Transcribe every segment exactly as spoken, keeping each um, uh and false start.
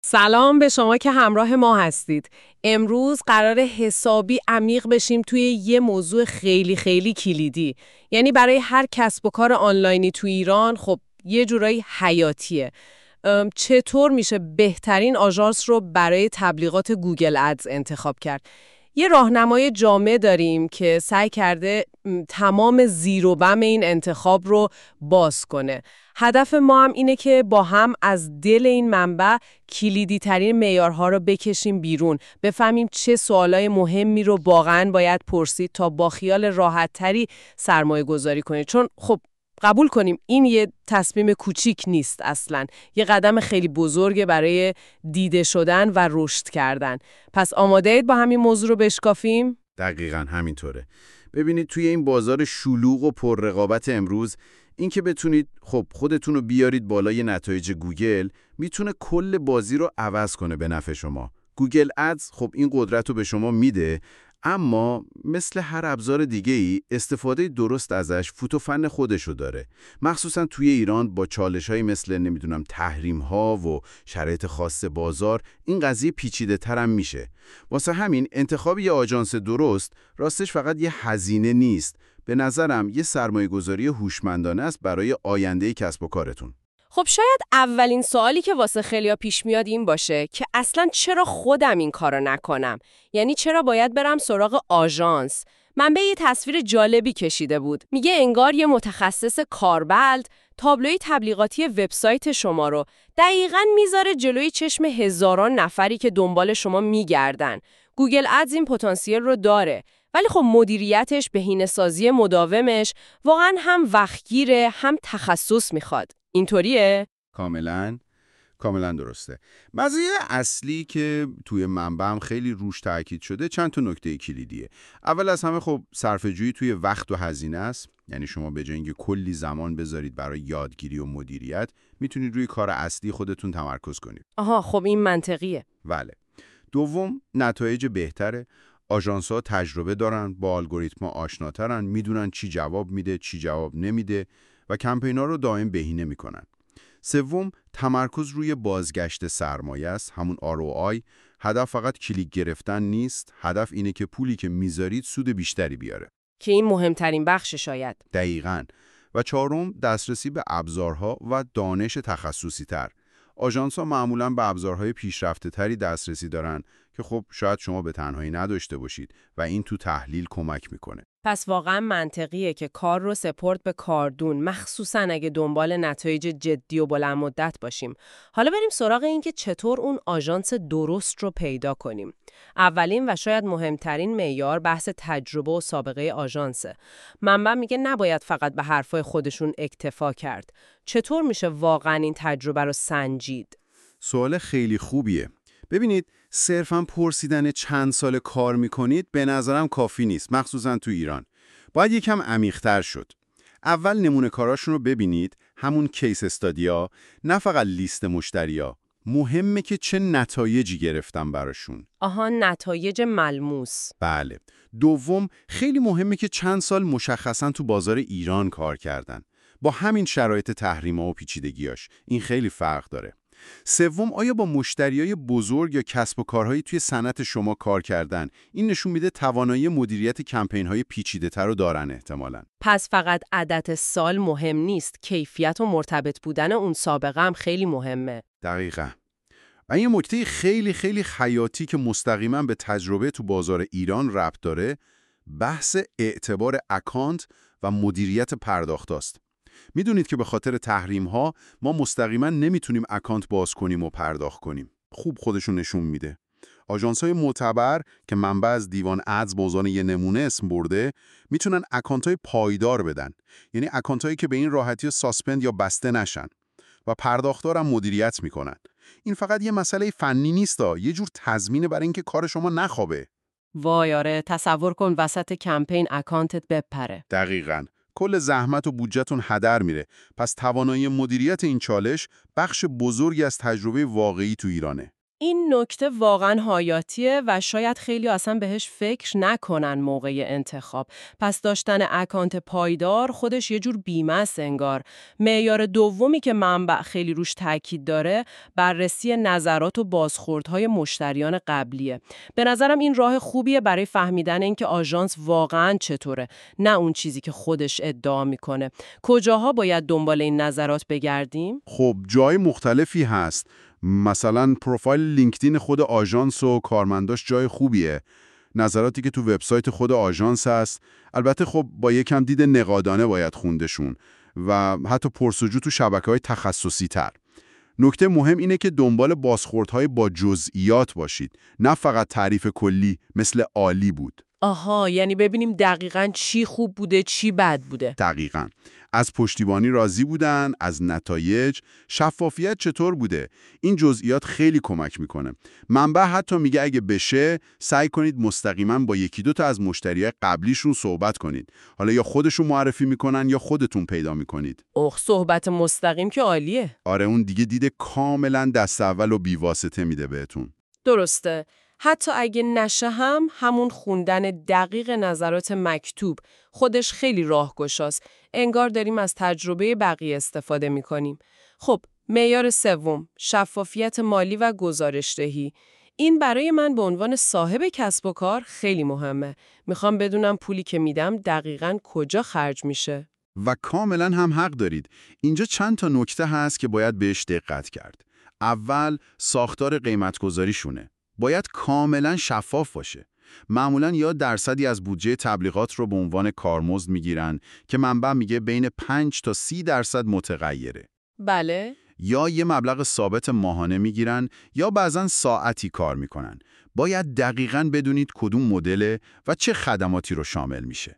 سلام به شما که همراه ما هستید. امروز قرار حسابی عمیق بشیم توی یه موضوع خیلی خیلی کلیدی. یعنی برای هر کسب و کار آنلاینی تو ایران خب یه جورایی حیاتیه. ام، چطور میشه بهترین آژانس رو برای تبلیغات گوگل ادز انتخاب کرد؟ یه راهنمای جامع داریم که سعی کرده م، تمام زیر و بم این انتخاب رو باز کنه. هدف ما هم اینه که با هم از دل این منبع کلیدی ترین معیارها رو بکشیم بیرون، بفهمیم چه سوالای مهمی رو واقعاً باید پرسید تا با خیال راحت تری سرمایه گذاری کنید. چون خب قبول کنیم این یه تصمیم کوچیک نیست اصلاً. یه قدم خیلی بزرگه برای دیده شدن و رشد کردن. پس آماده اید با همین موضوع رو بشکافیم؟ دقیقاً همینطوره. ببینید توی این بازار شلوغ و پر رقابت امروز این که بتونید خب خودتون رو بیارید بالای نتایج گوگل میتونه کل بازی رو عوض کنه به نفع شما. گوگل ادز خب این قدرت رو به شما میده، اما مثل هر ابزار دیگه ای استفاده درست ازش فوت و فن خودشو داره. مخصوصا توی ایران با چالش‌های مثل نمیدونم تحریم‌ها و شرایط خاص بازار این قضیه پیچیده ترم میشه. واسه همین انتخاب یه آژانس درست راستش فقط یه هزینه نیست. به نظرم یه سرمایه‌گذاری هوشمندانه است برای آینده کسب و کارتون. خب شاید اولین سوالی که واسه خیلیا پیش میاد این باشه که اصلاً چرا خودم این کارو نکنم؟ یعنی چرا باید برم سراغ آژانس؟ منبع یه تصویر جالبی کشیده بود. میگه انگار یه متخصص کاربلد تابلوی تبلیغاتی وبسایت شما رو دقیقاً میذاره جلوی چشم هزاران نفری که دنبال شما میگردن. گوگل ادز این پتانسیل رو داره، ولی خب مدیریتش، بهینه‌سازی مداومش واقعاً هم وقتگیره هم تخصص میخواد. اینطوریه؟ کاملاً کاملا درسته. مزایای اصلی که توی منبعم خیلی روش تاکید شده چند تا نکته کلیدیه. اول از همه خب صرفه‌جویی توی وقت و هزینه است. یعنی شما به جای اینکه کلی زمان بذارید برای یادگیری و مدیریت، میتونید روی کار اصلی خودتون تمرکز کنید. آها، خب این منطقیه. بله. دوم، نتایج بهتره. آژانس‌ها تجربه دارن، با الگوریتم‌ها آشناترن، میدونن چی جواب میده، چی جواب نمیده و کمپینا رو دائم بهینه میکنن. سوم، تمرکز روی بازگشت سرمایه است، همون آر او آی. هدف فقط کلیک گرفتن نیست، هدف اینه که پولی که میذارید سود بیشتری بیاره. که این مهمترین بخش شاید. دقیقاً. و چهارم، دسترسی به ابزارها و دانش تخصصی تر. آژانس‌ها معمولاً به ابزارهای پیشرفته تری دسترسی دارن که خب شاید شما به تنهایی نداشته باشید و این تو تحلیل کمک میکنه. پس واقعا منطقیه که کار رو سپورت به کاردون، مخصوصاً اگه دنبال نتایج جدی و بلند مدت باشیم. حالا بریم سراغ این که چطور اون آژانس درست رو پیدا کنیم. اولین و شاید مهمترین معیار بحث تجربه و سابقه آژانسه. منبع میگه نباید فقط به حرفای خودشون اکتفا کرد. چطور میشه واقعا این تجربه رو سنجید؟ سوال خیلی خوبیه. ببینید، صرفاً پرسیدن چند سال کار میکنید به نظرم کافی نیست، مخصوصاً تو ایران. باید یکم عمیق‌تر شد. اول نمونه کاراشون رو ببینید، همون کیس استادیا، نه فقط لیست مشتریا. مهمه که چه نتایجی گرفتن براشون. آها، نتایج ملموس. بله. دوم، خیلی مهمه که چند سال مشخصاً تو بازار ایران کار کردن. با همین شرایط تحریم‌ها و پیچیدگیاش، این خیلی فرق داره. سوم، آیا با مشتریای بزرگ یا کسب و کارهایی توی صنعت شما کار کردن؟ این نشون میده توانایی مدیریت کمپین‌های پیچیده‌تر رو دارن احتمالاً. پس فقط عدد سال مهم نیست، کیفیت و مرتبط بودن اون سابقه هم خیلی مهمه. دقیقاً. و این نکته خیلی خیلی حیاتی که مستقیما به تجربه تو بازار ایران ربط داره، بحث اعتبار اکانت و مدیریت پرداخت است. میدونید که به خاطر تحریم ها ما مستقیما نمیتونیم اکانت باز کنیم و پرداخت کنیم. خوب خودشون نشون میده. آژانس های معتبر که منبع از دیوان ادز به عنوان یه نمونه اسم برده، میتونن اکانت های پایدار بدن. یعنی اکانت هایی که به این راحتی ساسپند یا بسته نشن و پرداختار هم مدیریت میکنن. این فقط یه مسئله فنی نیستا، یه جور تضمینه برای اینکه کار شما نخوابه. وای آره، تصور کن وسط کمپین اکانتت بپره. دقیقاً. کل زحمت و بودجه‌تون هدر میره. پس توانایی مدیریت این چالش بخش بزرگی از تجربه واقعی تو ایرانه. این نکته واقعا حیاتیه و شاید خیلی اصلا بهش فکر نکنن موقع انتخاب. پس داشتن اکانت پایدار خودش یه جور بیمه است انگار. معیار دومی که منبع خیلی روش تاکید داره، بررسی نظرات و بازخوردهای مشتریان قبلیه. به نظرم این راه خوبیه برای فهمیدن اینکه آژانس واقعا چطوره، نه اون چیزی که خودش ادعا میکنه. کجاها باید دنبال این نظرات بگردیم؟ خب جای مختلفی هست. مثلا پروفایل لینکدین خود آژانس و کارمنداش جای خوبیه. نظراتی که تو وبسایت خود آژانس هست، البته خب با یکم دید نقادانه باید خوندشون و حتی پرسجو تو شبکه‌های تخصصی تر. نکته مهم اینه که دنبال بازخوردهای با جزئیات باشید، نه فقط تعریف کلی مثل عالی بود. آها، یعنی ببینیم دقیقاً چی خوب بوده چی بد بوده. دقیقاً. از پشتیبانی راضی بودن، از نتایج، شفافیت چطور بوده. این جزئیات خیلی کمک میکنه. منبع حتی میگه اگه بشه سعی کنید مستقیما با یکی دو تا از مشتریای قبلیشون صحبت کنید. حالا یا خودشون معرفی میکنن یا خودتون پیدا میکنید. اوه، صحبت مستقیم که عالیه. آره، اون دیگه دید کاملا دست اول و بیواسطه میده بهتون. درسته. حتی اگه نشه هم همون خوندن دقیق نظرات مکتوب خودش خیلی راهگشاست. انگار داریم از تجربه بقیه استفاده می‌کنیم. خب، معیار سوم، شفافیت مالی و گزارش‌دهی. این برای من به عنوان صاحب کسب و کار خیلی مهمه. میخوام بدونم پولی که میدم دقیقاً کجا خرج میشه. و کاملا هم حق دارید. اینجا چند تا نکته هست که باید بهش دقت کرد. اول، ساختار قیمت‌گذاریشونه. باید کاملا شفاف باشه. معمولاً یا درصدی از بودجه تبلیغات رو به عنوان کارمزد میگیرن که منبع میگه بین پنج تا سی درصد متغیره. بله. یا یه مبلغ ثابت ماهانه میگیرن یا بعضاً ساعتی کار میکنن. باید دقیقاً بدونید کدوم مدل و چه خدماتی رو شامل میشه.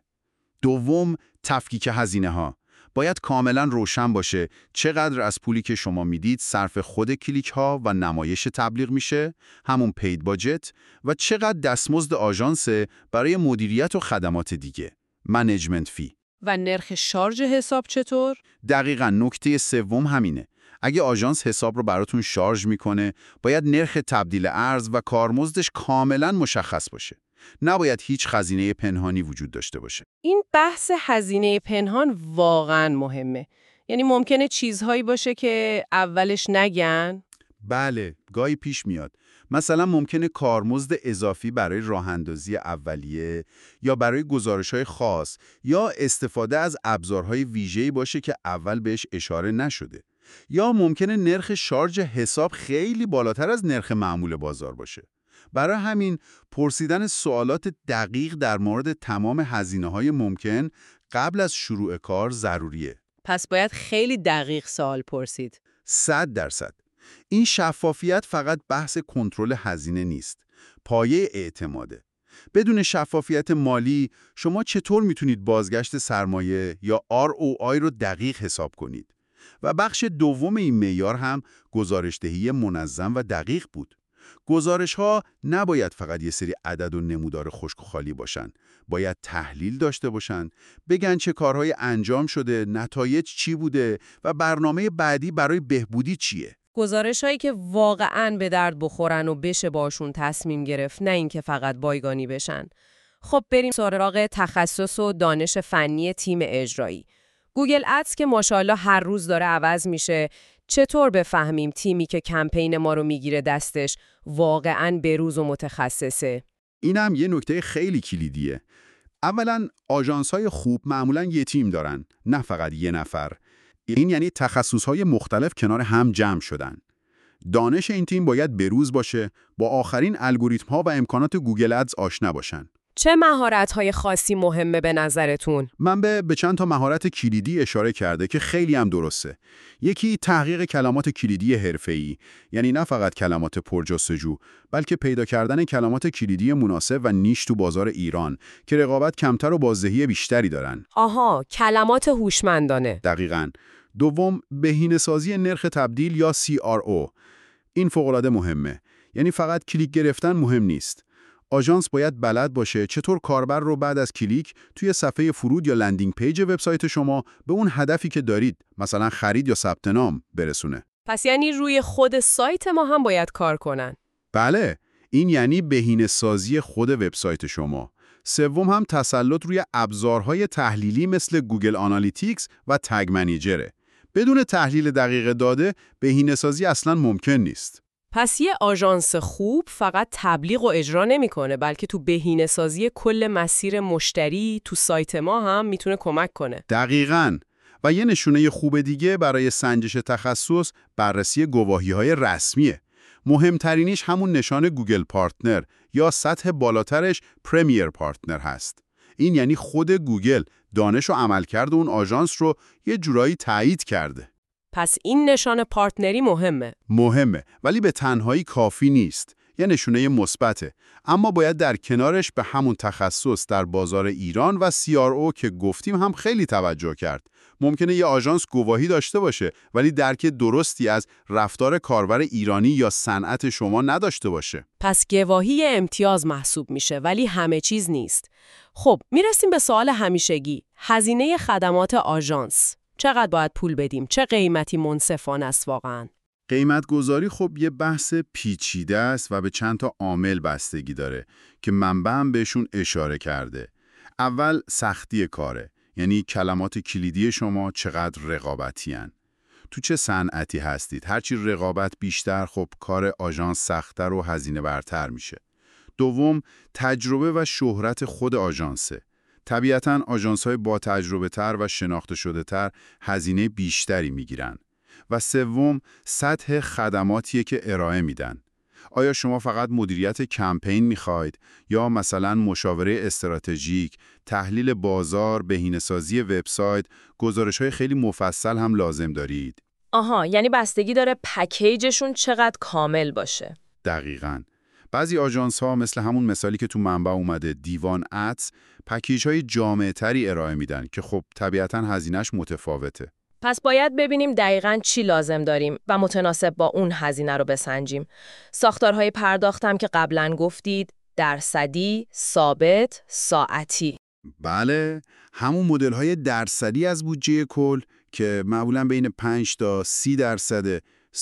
دوم، تفکیک هزینه ها. باید کاملا روشن باشه چقدر از پولی که شما میدید صرف خود کلیک ها و نمایش تبلیغ میشه، همون پید باجت، و چقدر دستمزد آژانس برای مدیریت و خدمات دیگه، منیجمنت فی. و نرخ شارژ حساب چطور؟ دقیقاً نکته سوم همینه. اگه آژانس حساب رو براتون شارژ میکنه، باید نرخ تبدیل ارز و کارمزدش کاملا مشخص باشه. نباید هیچ خزینه پنهانی وجود داشته باشه. این بحث هزینه پنهان واقعا مهمه. یعنی ممکنه چیزهایی باشه که اولش نگن؟ بله، گاهی پیش میاد. مثلا ممکنه کارمزد اضافی برای راه‌اندازی اولیه یا برای گزارش‌های خاص یا استفاده از ابزارهای ویژه‌ای باشه که اول بهش اشاره نشده. یا ممکنه نرخ شارژ حساب خیلی بالاتر از نرخ معمول بازار باشه. برای همین پرسیدن سوالات دقیق در مورد تمام هزینه‌های ممکن قبل از شروع کار ضروریه. پس باید خیلی دقیق سوال پرسید. صد درصد. این شفافیت فقط بحث کنترل هزینه نیست. پایه اعتماده. بدون شفافیت مالی شما چطور میتونید بازگشت سرمایه یا آر او آی رو دقیق حساب کنید؟ و بخش دوم این معیار هم گزارش‌دهی منظم و دقیق بود. گزارش‌ها نباید فقط یه سری عدد و نمودار خشک و خالی باشن. باید تحلیل داشته باشن، بگن چه کارهای انجام شده، نتایج چی بوده و برنامه بعدی برای بهبودی چیه. گزارش‌هایی که واقعاً به درد بخورن و بشه باشون تصمیم گرفت، نه اینکه فقط بایگانی بشن. خب بریم سراغ تخصص و دانش فنی تیم اجرایی. گوگل ادز که ماشاءالله هر روز داره عوض میشه. چطور بفهمیم تیمی که کمپین ما رو میگیره دستش واقعاً بروز و متخصصه؟ اینم یه نکته خیلی کلیدیه. اولاً آژانس‌های خوب معمولاً یه تیم دارن، نه فقط یه نفر. این یعنی تخصص‌های مختلف کنار هم جمع شدن. دانش این تیم باید بروز باشه، با آخرین الگوریتم‌ها و امکانات گوگل ادز آشنا باشن. چه مهارت‌های خاصی مهمه به نظرتون؟ من به به چند تا مهارت کلیدی اشاره کرده که خیلی هم درسته. یکی تحقیق کلمات کلیدی حرفه‌ای، یعنی نه فقط کلمات پرجستجو، بلکه پیدا کردن کلمات کلیدی مناسب و نیش تو بازار ایران که رقابت کمتر و بازدهی بیشتری دارن. آها، کلمات هوشمندانه. دقیقاً. دوم، بهینه‌سازی نرخ تبدیل یا سی آر او. این فوق‌العاده مهمه. یعنی فقط کلیک گرفتن مهم نیست. آژانس باید بلد باشه چطور کاربر رو بعد از کلیک توی صفحه فرود یا لندینگ پیج وبسایت شما به اون هدفی که دارید، مثلا خرید یا ثبت نام، برسونه. پس یعنی روی خود سایت ما هم باید کار کنن. بله، این یعنی بهینه‌سازی خود وبسایت شما. سوم هم تسلط روی ابزارهای تحلیلی مثل گوگل آنالیتیکس و تگ منیجره. بدون تحلیل دقیق داده، بهینه‌سازی اصلاً ممکن نیست. پس یه آژانس خوب فقط تبلیغ و اجرا نمی‌کنه، بلکه تو بهینه‌سازی کل مسیر مشتری تو سایت ما هم میتونه کمک کنه. دقیقاً. و یه نشونه خوب دیگه برای سنجش تخصص بررسی گواهی‌های رسمیه. مهمترینیش همون نشان گوگل پارتنر یا سطح بالاترش پرمیر پارتنر هست. این یعنی خود گوگل دانش و عملکرد اون آژانس رو یه جورایی تایید کرده. پس این نشان پارتنری مهمه. مهمه، ولی به تنهایی کافی نیست. یه نشونه مثبته، اما باید در کنارش به همون تخصص در بازار ایران و سی آر او که گفتیم هم خیلی توجه کرد. ممکنه یه آژانس گواهی داشته باشه ولی درک درستی از رفتار کاربر ایرانی یا صنعت شما نداشته باشه. پس گواهی امتیاز محسوب میشه، ولی همه چیز نیست. خب میرسیم به سوال همیشگی، هزینه خدمات آژانس. چقدر باید پول بدیم؟ چه قیمتی منصفانه است واقعاً؟ قیمت گذاری خب یه بحث پیچیده است و به چند تا عامل بستگی داره که منبعم بهشون اشاره کرده. اول سختی کاره، یعنی کلمات کلیدی شما چقدر رقابتی هن. تو چه صنعتی هستید؟ هرچی رقابت بیشتر خب کار آژانس سخت‌تر و هزینه برتر میشه. دوم، تجربه و شهرت خود آژانسه. طبیعتاً آژانس‌های با تجربه تر و شناخته شده تر هزینه بیشتری میگیرن. و سوم، سطح خدماتیه که ارائه میدن. آیا شما فقط مدیریت کمپین میخواید یا مثلا مشاوره استراتژیک، تحلیل بازار، بهینه‌سازی وبسایت، گزارش‌های خیلی مفصل هم لازم دارید؟ آها، یعنی بستگی داره پکیجشون چقدر کامل باشه. دقیقاً. بعضی آژانس‌ها مثل همون مثالی که تو منبع اومده دیوان ادز، پکیج‌های جامع‌تری ارائه میدن که خب طبیعتاً هزینه‌اش متفاوته. پس باید ببینیم دقیقاً چی لازم داریم و متناسب با اون هزینه رو بسنجیم. ساختارهای پرداختم که قبلاً گفتید، درصدی، ثابت، ساعتی. بله، همون مدل‌های درصدی از بودجه کل که معمولاً بین پنج تا سی درصد،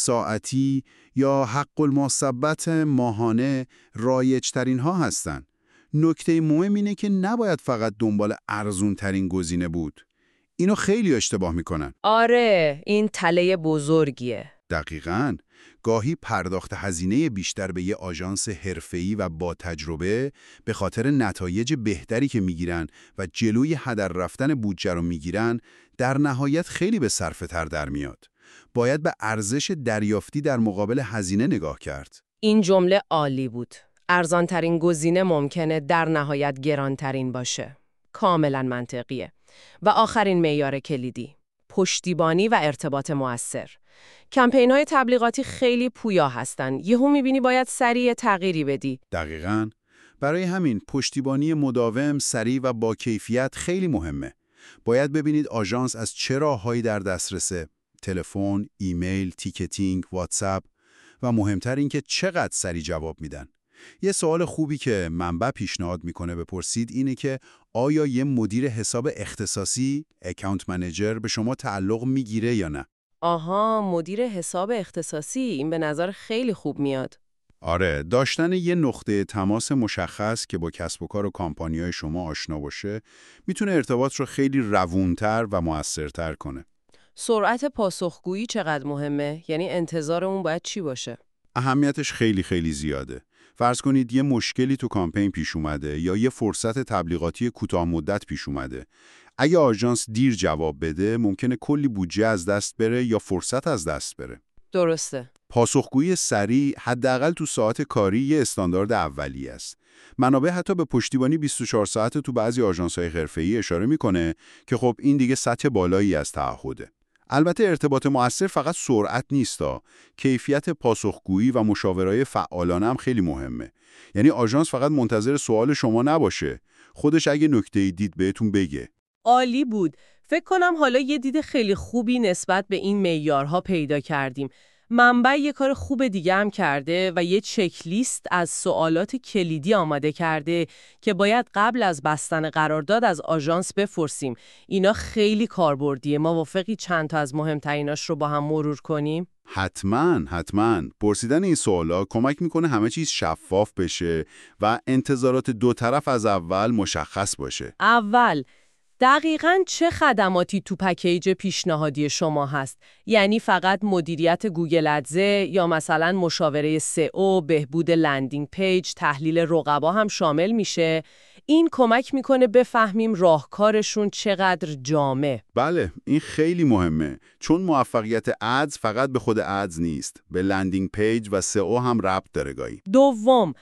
ساعتی یا حق المثبت ماهانه رایج‌ترین ها هستن. نکته مهم اینه که نباید فقط دنبال ارزون‌ترین گزینه بود. اینو خیلی اشتباه میکنن. آره، این تله بزرگیه. دقیقاً. گاهی پرداخت هزینه بیشتر به یه آژانس حرفه‌ای و با تجربه به خاطر نتایج بهتری که میگیرن و جلوی هدر رفتن بودجه رو میگیرن، در نهایت خیلی به صرفه تر در میاد. باید به ارزش دریافتی در مقابل هزینه نگاه کرد. این جمله عالی بود. ارزانترین گزینه ممکنه در نهایت گرانترین باشه. کاملا منطقیه. و آخرین معیار کلیدی، پشتیبانی و ارتباط مؤثر. کمپین‌های تبلیغاتی خیلی پویا هستن. یهو می‌بینی باید سریع تغییری بدی. دقیقاً. برای همین پشتیبانی مداوم، سریع و با کیفیت خیلی مهمه. باید ببینید آژانس از چه راههایی در دسترسه: تلفن، ایمیل، تیکتینگ، واتساپ و مهمتر این که چقدر سریع جواب میدن. یه سوال خوبی که منبع پیشنهاد میکنه بپرسید اینه که آیا یه مدیر حساب اختصاصی، اکاونت منیجر به شما تعلق میگیره یا نه؟ آها، مدیر حساب اختصاصی، این به نظر خیلی خوب میاد. آره، داشتن یه نقطه تماس مشخص که با کسب و کار و کامپانیای شما آشنا باشه میتونه ارتباط رو خیلی روونتر و موثرتر کنه. سرعت پاسخگویی چقدر مهمه؟ یعنی انتظارمون باید چی باشه؟ اهمیتش خیلی خیلی زیاده. فرض کنید یه مشکلی تو کامپین پیش اومده یا یه فرصت تبلیغاتی کوتاه مدت پیش اومده. اگه آژانس دیر جواب بده، ممکنه کلی بودجه از دست بره یا فرصت از دست بره. درسته. پاسخگویی سریع حداقل تو ساعت کاری یه استاندارد اولیه است. منابع حتی به پشتیبانی بیست و چهار ساعته تو بعضی آژانس‌های حرفه‌ای اشاره میکنه که خب این دیگه سطح بالایی از تعهده. البته ارتباط مؤثر فقط سرعت نیستا، کیفیت پاسخگویی و مشاوره‌های فعالانه هم خیلی مهمه. یعنی آژانس فقط منتظر سوال شما نباشه، خودش اگه نکته‌ای دید بهتون بگه. عالی بود. فکر کنم حالا یه دید خیلی خوبی نسبت به این معیارها پیدا کردیم. منبع یه کار خوب دیگه هم کرده و یه چک لیست از سوالات کلیدی آماده کرده که باید قبل از بستن قرارداد از آژانس بپرسیم. اینا خیلی کاربردیه. موافقی چند تا از مهمتریناش رو با هم مرور کنیم؟ حتما حتما پرسیدن این سوالا کمک میکنه همه چیز شفاف بشه و انتظارات دو طرف از اول مشخص باشه. اول، دقیقاً چه خدماتی تو پکیج پیشنهادی شما هست؟ یعنی فقط مدیریت گوگل ادزه یا مثلا مشاوره سئو، بهبود لندینگ پیج، تحلیل رقبا هم شامل میشه؟ این کمک میکنه بفهمیم راهکارشون چقدر جامع. بله، این خیلی مهمه، چون موفقیت ادز فقط به خود ادز نیست، به لندینگ پیج و سئو هم ربط داره گاهی. دوم،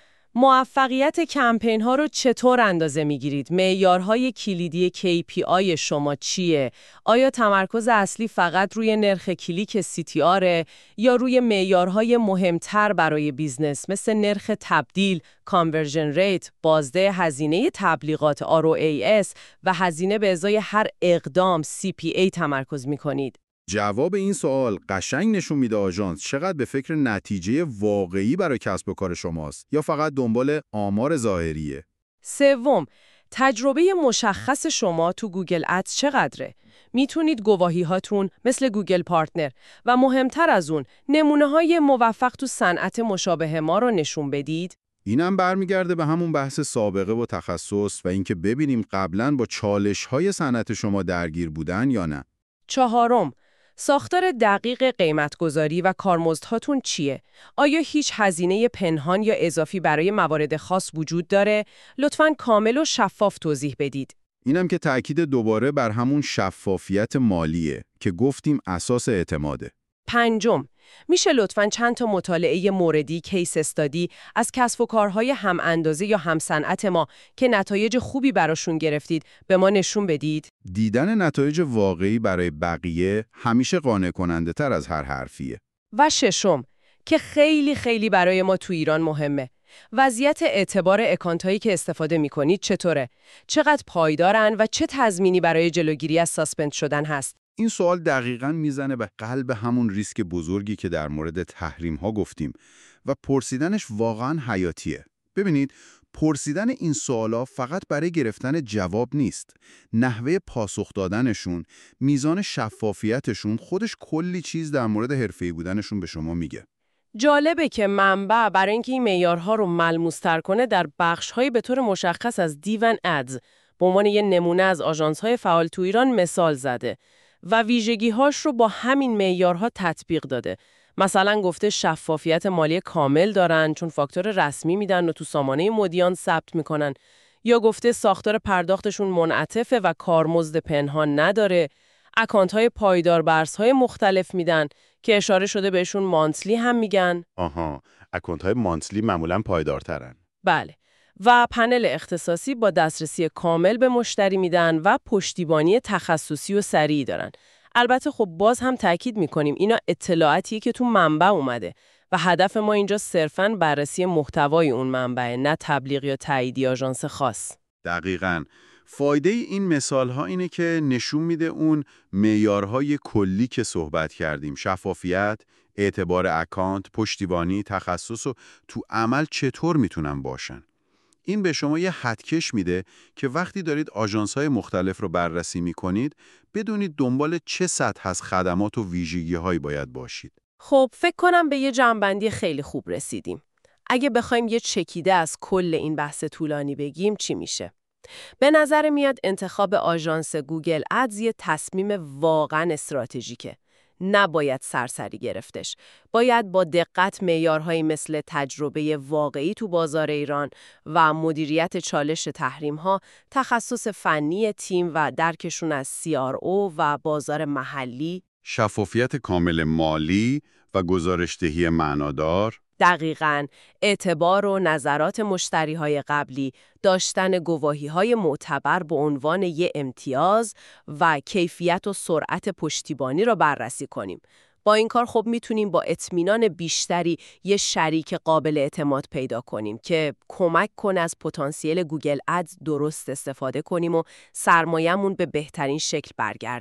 موفقیت کمپین ها رو چطور اندازه میگیرید؟ معیارهای کلیدی کی پی آی شما چیه؟ آیا تمرکز اصلی فقط روی نرخ کلیک سی تی آر یا روی معیارهای مهمتر برای بیزنس مثل نرخ تبدیل، کانورژن ریت، بازده هزینه تبلیغات آر او ای اس و هزینه به ازای هر اقدام سی پی ای تمرکز میکنید؟ جواب این سوال قشنگ نشون میده آژانس چقدر به فکر نتیجه واقعی برای کسب و کار شماست یا فقط دنبال آمار ظاهریه. سوم، تجربه مشخص شما تو گوگل ادز چقدره؟ میتونید گواهی هاتون مثل گوگل پارتنر و مهمتر از اون نمونه های موفق تو صنعت مشابه ما رو نشون بدید؟ اینم برمیگرده به همون بحث سابقه و تخصص و اینکه ببینیم قبلاً با چالش های صنعت شما درگیر بودن یا نه. چهارم، ساختار دقیق قیمتگذاری و کارمزدهاتون چیه؟ آیا هیچ هزینه پنهان یا اضافی برای موارد خاص وجود داره؟ لطفاً کامل و شفاف توضیح بدید. اینم که تأکید دوباره بر همون شفافیت مالیه که گفتیم اساس اعتماده. پنجم، میشه لطفاً چند تا مطالعه موردی، کیس استادی از کسب و کارهای هم اندازه یا هم صنعت ما که نتایج خوبی براشون گرفتید به ما نشون بدید؟ دیدن نتایج واقعی برای بقیه همیشه قانع کننده تر از هر حرفیه. و ششم، که خیلی خیلی برای ما تو ایران مهمه، وضعیت اعتبار اکانتایی که استفاده میکنید چطوره؟ چقدر پایدارن و چه تضمینی برای جلوگیری از ساسپند شدن هست؟ این سوال دقیقاً میزنه به قلب همون ریسک بزرگی که در مورد تحریم ها گفتیم و پرسیدنش واقعاً حیاتیه. ببینید، پرسیدن این سوالا فقط برای گرفتن جواب نیست. نحوه پاسخ دادنشون، میزان شفافیتشون خودش کلی چیز در مورد حرفه‌ای بودنشون به شما میگه. جالبه که منبع برای اینکه این معیارها رو ملموس‌تر کنه در بخش‌های به طور مشخص از دیون ادز به عنوان یه نمونه از آژانس‌های فعال تو ایران مثال زده و ویژگی‌هاش رو با همین معیارها تطبیق داده. مثلا گفته شفافیت مالی کامل دارن چون فاکتور رسمی میدن و تو سامانه مدیان ثبت میکنن، یا گفته ساختار پرداختشون منعطفه و کارمزد پنهان نداره، اکانت‌های پایدار برس‌های مختلف میدن که اشاره شده بهشون مانتلی هم میگن. آها، اکانت‌های مانتلی معمولاً پایدارترن. بله. و پنل اختصاصی با دسترسی کامل به مشتری میدن و پشتیبانی تخصصی و سریعی دارن. البته خب باز هم تاکید میکنیم اینا اطلاعاتیه که تو منبع اومده و هدف ما اینجا صرفاً بررسی محتوای اون منبع، نه تبلیغ یا تایید آژانس خاص. دقیقاً. فایده این مثال‌ها اینه که نشون میده اون معیارهای کلی که صحبت کردیم، شفافیت، اعتبار اکانت، پشتیبانی، تخصص و تو عمل چطور میتونن باشن. این به شما یه خطکش میده که وقتی دارید آژانس‌های مختلف رو بررسی میکنید، بدونید دنبال چه سطح از خدمات و ویژگی‌هایی باید باشید. خب فکر کنم به یه جمع‌بندی خیلی خوب رسیدیم. اگه بخوایم یه چکیده از کل این بحث طولانی بگیم چی میشه؟ به نظر میاد انتخاب آژانس گوگل ادز یه تصمیم واقعاً استراتژیکه. نباید سرسری گرفتش. باید با دقت معیارهایی مثل تجربه واقعی تو بازار ایران و مدیریت چالش تحریم‌ها، تخصص فنی تیم و درکشون از سی آر او و بازار محلی، شفافیت کامل مالی و گزارش‌دهی معنادار، دقیقاً اعتبار و نظرات مشتری‌های قبلی، داشتن گواهی‌های معتبر به عنوان یک امتیاز و کیفیت و سرعت پشتیبانی را بررسی کنیم. با این کار خب میتونیم با اطمینان بیشتری یه شریک قابل اعتماد پیدا کنیم که کمک کنه از پتانسیل گوگل ادز درست استفاده کنیم و سرمایه‌مون به بهترین شکل برگرده.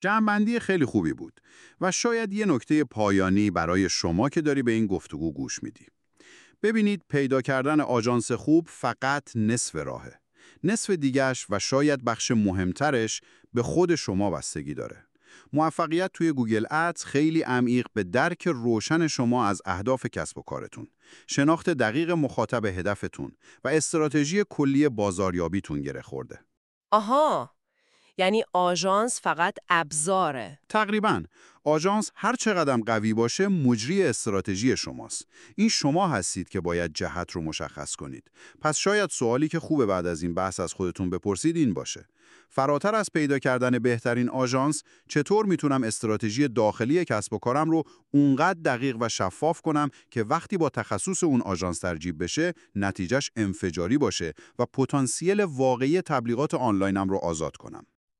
جمع‌بندی خیلی خوبی بود و شاید یه نکته پایانی برای شما که داری به این گفتگو گوش میدی. ببینید، پیدا کردن آژانس خوب فقط نصف راهه. نصف دیگش و شاید بخش مهمترش به خود شما بستگی داره. موفقیت توی گوگل ادز خیلی عمیق به درک روشن شما از اهداف کسب و کارتون، شناخت دقیق مخاطب هدفتون و استراتژی کلی بازاریابیتون گره خورده. آها، یعنی آژانس فقط ابزاره. تقریباً. آژانس هر چقدر قوی باشه مجری استراتژی شماست. این شما هستید که باید جهت رو مشخص کنید. پس شاید سوالی که خوبه بعد از این بحث از خودتون بپرسید این باشه: فراتر از پیدا کردن بهترین آژانس، چطور میتونم استراتژی داخلی کسب و کارم رو اونقدر دقیق و شفاف کنم که وقتی با تخصص اون آژانس ترجیب بشه، نتیجهش انفجاری باشه و پتانسیل واقعی تبلیغات آنلاینم رو آزاد کنم؟